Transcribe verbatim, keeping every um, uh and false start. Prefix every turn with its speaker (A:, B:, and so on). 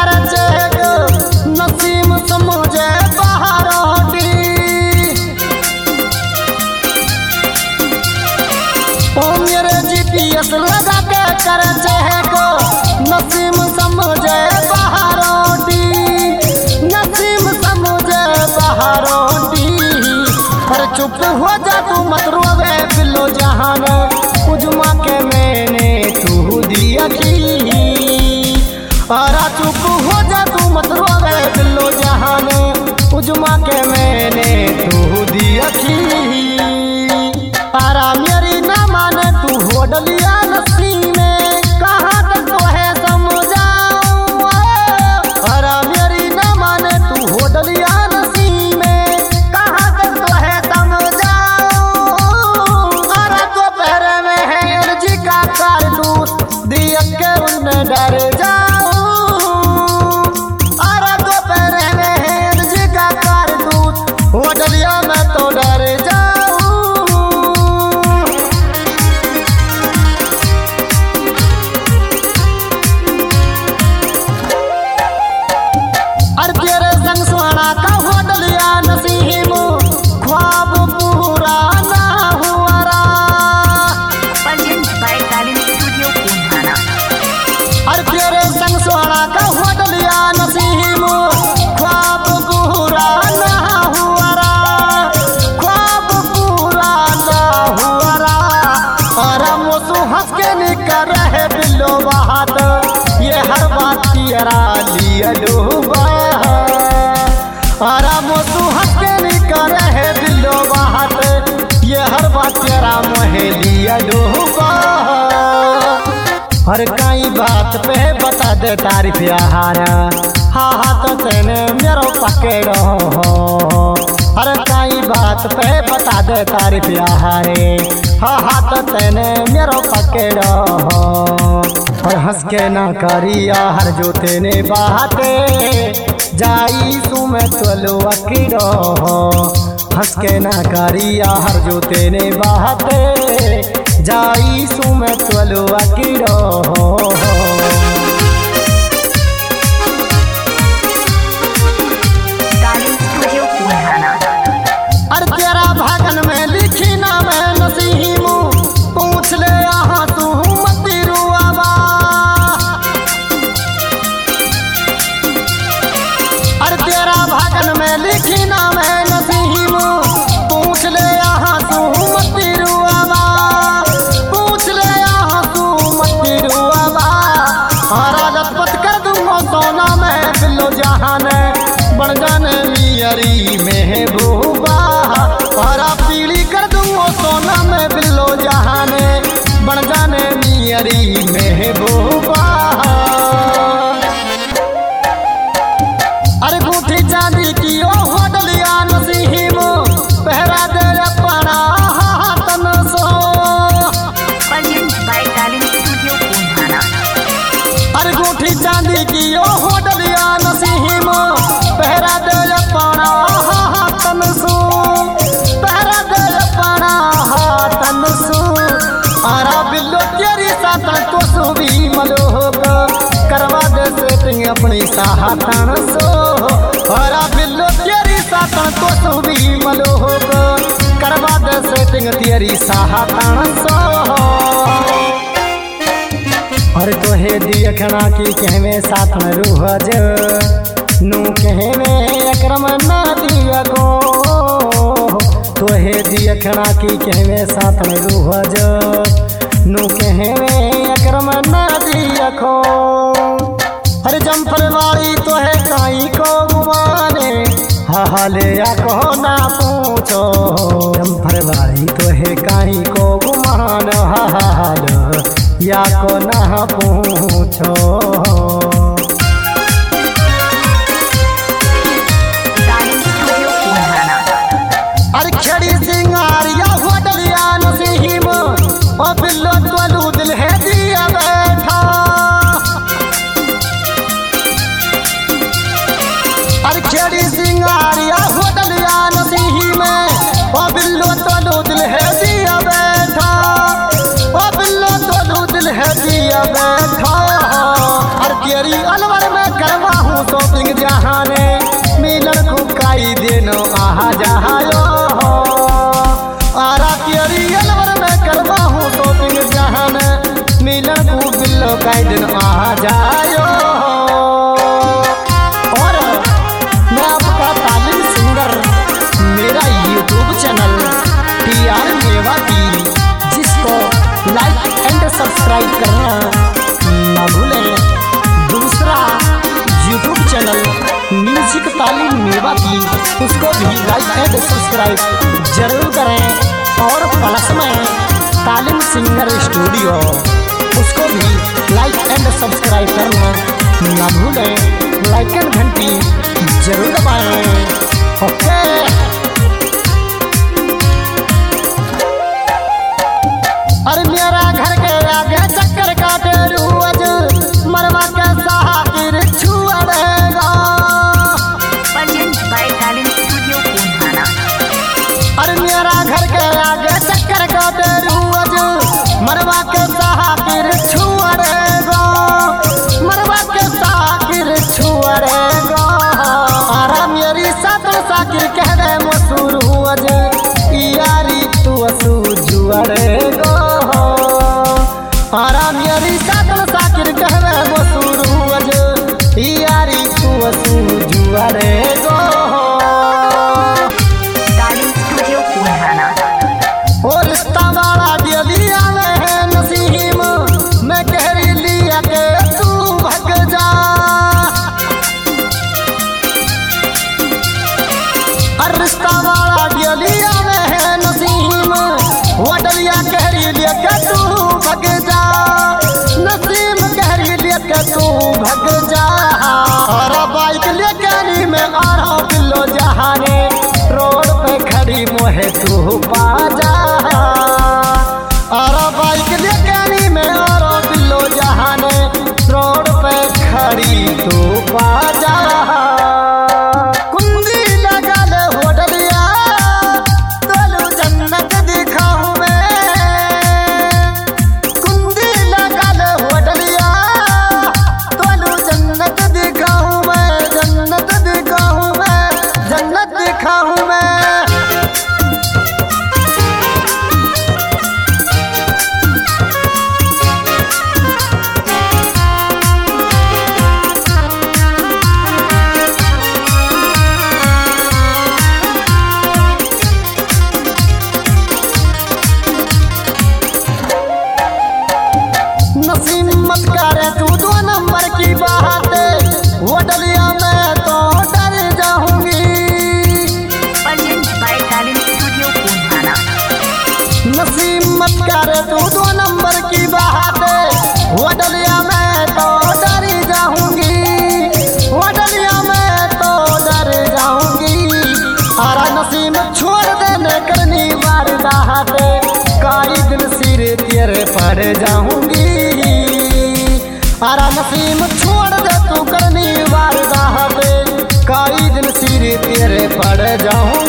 A: कर चेक नसीम समझे बहारोटी ओ मेरे जीपीएस लगा के कर चेक नसीम समझे बहारोटी नसीम समझे बहारोटी पर चुप हो जा तू मत रोवे बिल्लो जहान उजमा के मैंने तू दिया की अरा चुप हो जा तू मत रोवे बिल्लो जहान उजमा के मैंने तू दिया की अरा मेरी ना माने तू हो डलिया नसी में कहाँ तक तो है समझाऊं अरा मेरी ना माने तू हो डलिया नसी में कहाँ तक तो है समझाऊं अरा तो पहरे में है एलजी का कारतूस दिया के उन्हें डर जाऊं अरा तो पहरे में है एलजी का कारतूस हो डलिया में तो डर जाऊं ये हर बात तेरा लिया डूबा अरा मोसू हंस के निकर है बिल्लो बात ये हर बात तेरा मोहे लिया डूबा हर कई बात पे बता दे तारीफ यार हाँ हाँ तो तेने मेरो पकड़ो हर कई बात पे बता दे तारीफ यार हाँ हाँ तो तेने मेरो पकड़ो और हंस के ना करिया हर जो तेने बाते जाई सु में तोलो अकीरो हंस के ना करिया हर जो तेने बाते जाई सु में तोलो अकीरो अरे तेरा भागन में लिखी ना मैं नसीम पूछ ले यहाँ तू मती रुआवा अरे तेरा भागन में लिखी ना मैं नसीम पूछ ले यहाँ तू मती रुआवा पूछ ले यहाँ तू मती रुआवा हरा लतपत कर दूंगा सोना में बिल्लो जहान बन जाने मियरी महबूबा हरा पीली कर दूंगा सोना में बिल्लो जहान बन जाने मियरी महबूबा अरे गुठी चांदी की ओ होडलिया नसीम पहरा दे अपना हाथन सो अरे गुठी चांदी की ओ होडलिया नसीम पहरा दे अपना हाथन सो पहरा दे अपना हाथन सो अरा बिल्लो तेरी साथन तो सुबी मलोक करवा दे सेटिंग अपनी साहतन सो अरा बिल्लो तेरी साथन तो सुबी मलोक करवा दे सेटिंग तेरी साहतन सो और तोहे देखना की कहवे साथ में रूहज नू कहवे अक्रम ना दिया गो तोहे देखना की कहवे साथ में रूहज नू कहवे अक्रम ना दिया खो हर जम्फर वाली तोहे काई को गुमाने हाले या को ना पूछो जम्फर वाली तोहे काई को गुमान हाल या को ना पूछो अरे खड़ी सिंगारिया होटलिया नसीम ओ बिल्लो तोलू दिल है दिया बैठा अरे खड़ी सिंगारिया होटलिया नसीम ओ बिल्लो तोलू दिल है दिया बैठा ओ बिल्लो तोलू दिल है दिया बैठा चलो कई दिन आ जायो। और मैं आपका तालीम सिंगर मेरा YouTube channel T R Mewati, जिसको लाइक एंड सब्सक्राइब करना ना भूलें। दूसरा यूट्यूब चैनल म्यूजिक तालीम मेवाती, उसको भी लाइक एंड सब्सक्राइब जरूर करें। और प्लस में तालीम सिंगर स्टूडियो, उसको भी लाइक एंड सब्सक्राइब करना ना भूलें। लाइक एंड घंटी जरूर दबाएं। ओके, अरे मेरा घर के आगे चक्कर काटे रोज, मरवा के साकिर छुआड़ेगा। अरे मेरा घर के आगे चक्कर काटे रोज, मरवा के साकिर छुआड़ेगा, मरवा के साकिर छुआड़ेगा। अरे मेरी साथ साकिर कह दे मसूर हुआ जे, यारी तू असू जुआड़ेगा। अरे मेरी साथ साकिर कह दे मसूर हुआ जे, यारी तू असू जुआड़ेगा। और रिश्ता वाला दिया है नसीम, मैं कह रही लिया के तू भग जा। और रिश्ता वाला दिया है नसीम, वो डलिया कह रही लिया के तू भग जा। नसीम कह रही लिया के तू भग जा। और बाइक लेकर मैं आ रहा हूँ किलो जहाने, रोड पे खड़ी मोहे तू पा जा। और बाइक लेकर मैं आ रहा बिल्लो जहाने, रोड पे खड़ी तू पा जा। कुंडी लगा ले होटलिया, तोलू जन्नत दिखाऊं मैं। कुंडी लगा ले होटलिया, तोलू जन्नत दिखाऊं मैं, जन्नत दिखाऊं मैं, जन्नत दिखाऊं मैं। नसीम मत करे तू दो नंबर की बात, वो डलिया मैं तो डर जाऊंगी। नसीम मत करे तू दो नंबर की बात, वो डलिया मैं तो डर जाऊंगी, वो डलिया मैं तो डर जाऊंगी। अरे नसीम छोड़ देने करनी वारदात, कई दिन सिर तेरे पड़ जाऊंगी। अरे नसीम छोड़ दे तू करनी वारदात, कई दिन सिर तेरे पड़ जाऊं।